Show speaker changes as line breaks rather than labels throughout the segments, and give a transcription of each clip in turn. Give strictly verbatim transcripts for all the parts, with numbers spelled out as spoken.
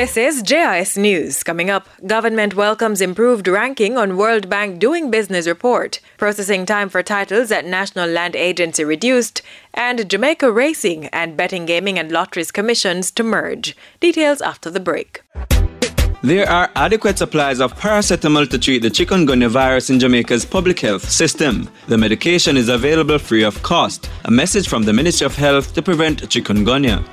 This is J I S News. Coming up, government welcomes improved ranking on World Bank Doing Business report. Processing time for titles at National Land Agency reduced. And Jamaica Racing and Betting Gaming and Lotteries Commissions to merge. Details after the break.
There are adequate supplies of paracetamol to treat the chikungunya virus in Jamaica's public health system. The medication is available free of cost. A message from the Ministry of Health to prevent chikungunya.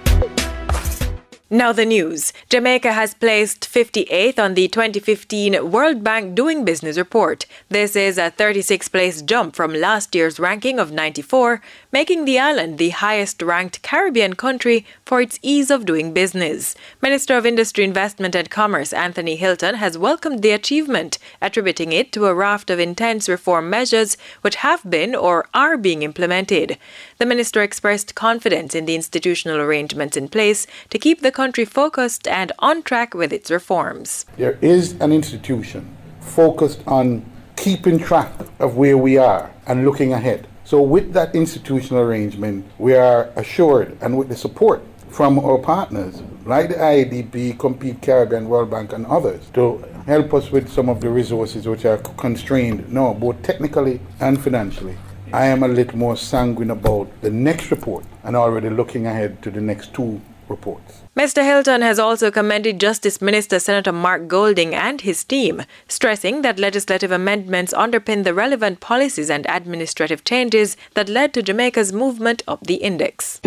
Now the news. Jamaica has placed fifty-eighth on the twenty fifteen World Bank Doing Business report. This is a thirty-six place jump from last year's ranking of ninety-four, making the island the highest-ranked Caribbean country for its ease of doing business. Minister of Industry, Investment and Commerce Anthony Hilton has welcomed the achievement, attributing it to a raft of intense reform measures which have been or are being implemented. The minister expressed confidence in the institutional arrangements in place to keep the country focused and on track with its reforms.
There is an institution focused on keeping track of where we are and looking ahead. So with that institutional arrangement, we are assured, and with the support from our partners like the I A D B, Compete Caribbean, World Bank and others, to help us with some of the resources which are constrained now, both technically and financially. I am a little more sanguine about the next report and already looking ahead to the next two reports.
Mister Hilton has also commended Justice Minister Senator Mark Golding and his team, stressing that legislative amendments underpin the relevant policies and administrative changes that led to Jamaica's movement up the index.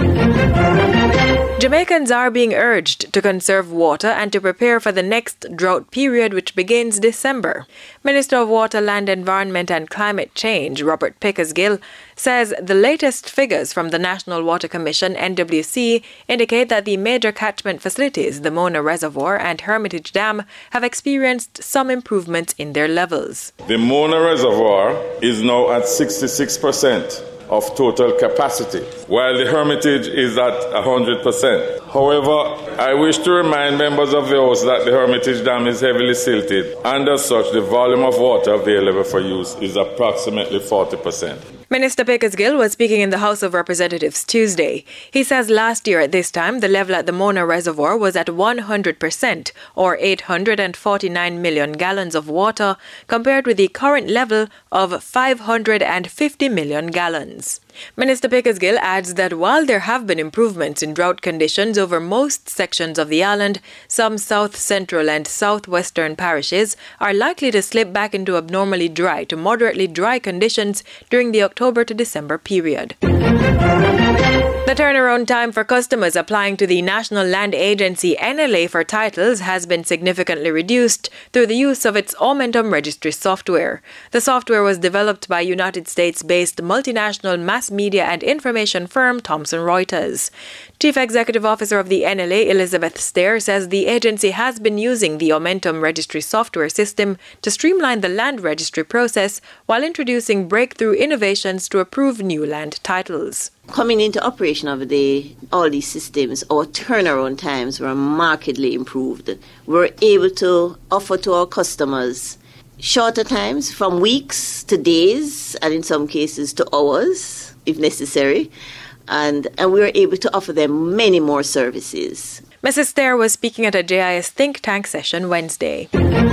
Jamaicans are being urged to conserve water and to prepare for the next drought period, which begins December. Minister of Water, Land, Environment and Climate Change, Robert Pickersgill, says the latest figures from the National Water Commission, N W C, indicate that the major catchment facilities, the Mona Reservoir and Hermitage Dam, have experienced some improvements in their levels.
The Mona Reservoir is now at sixty-six percent of total capacity, while the Hermitage is at one hundred percent. However, I wish to remind members of the House that the Hermitage Dam is heavily silted, and as such, the volume of water available for use is approximately forty percent.
Minister Pickersgill was speaking in the House of Representatives Tuesday. He says last year at this time, the level at the Mona Reservoir was at one hundred percent, or eight hundred forty-nine million gallons of water, compared with the current level of five hundred fifty million gallons. Minister Pickersgill adds that while there have been improvements in drought conditions over most sections of the island, some south central and southwestern parishes are likely to slip back into abnormally dry to moderately dry conditions during the October to December period. The turnaround time for customers applying to the National Land Agency N L A for titles has been significantly reduced through the use of its Omentum registry software. The software was developed by United States-based multinational mass media and information firm Thomson Reuters. Chief Executive Officer of the N L A, Elizabeth Stair, says the agency has been using the Omentum registry software system to streamline the land registry process while introducing breakthrough innovations to approve new land titles.
Coming into operation of the all these systems, our turnaround times were markedly improved. We were able to offer to our customers shorter times, from weeks to days, and in some cases to hours, if necessary. And, and we were able to offer them many more services.
Missus Stair was speaking at a J I S think tank session Wednesday.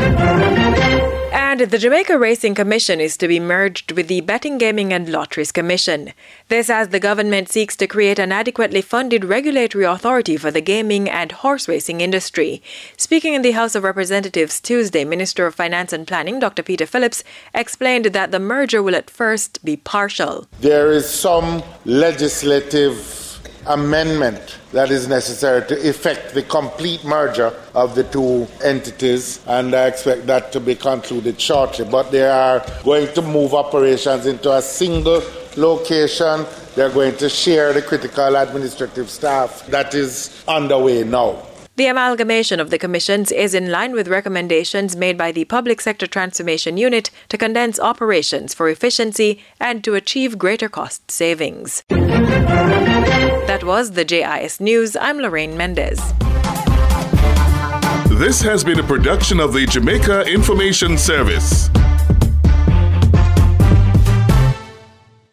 And the Jamaica Racing Commission is to be merged with the Betting Gaming and Lotteries Commission. This as the government seeks to create an adequately funded regulatory authority for the gaming and horse racing industry. Speaking in the House of Representatives Tuesday, Minister of Finance and Planning, Doctor Peter Phillips, explained that the merger will at first be partial.
There is some legislative amendment that is necessary to effect the complete merger of the two entities, and I expect that to be concluded shortly. But they are going to move operations into a single location. They're going to share the critical administrative staff. That is underway now.
The amalgamation of the commissions is in line with recommendations made by the Public Sector Transformation Unit to condense operations for efficiency and to achieve greater cost savings. That was the J I S News. I'm Lorraine Mendez.
This has been a production of the Jamaica Information Service.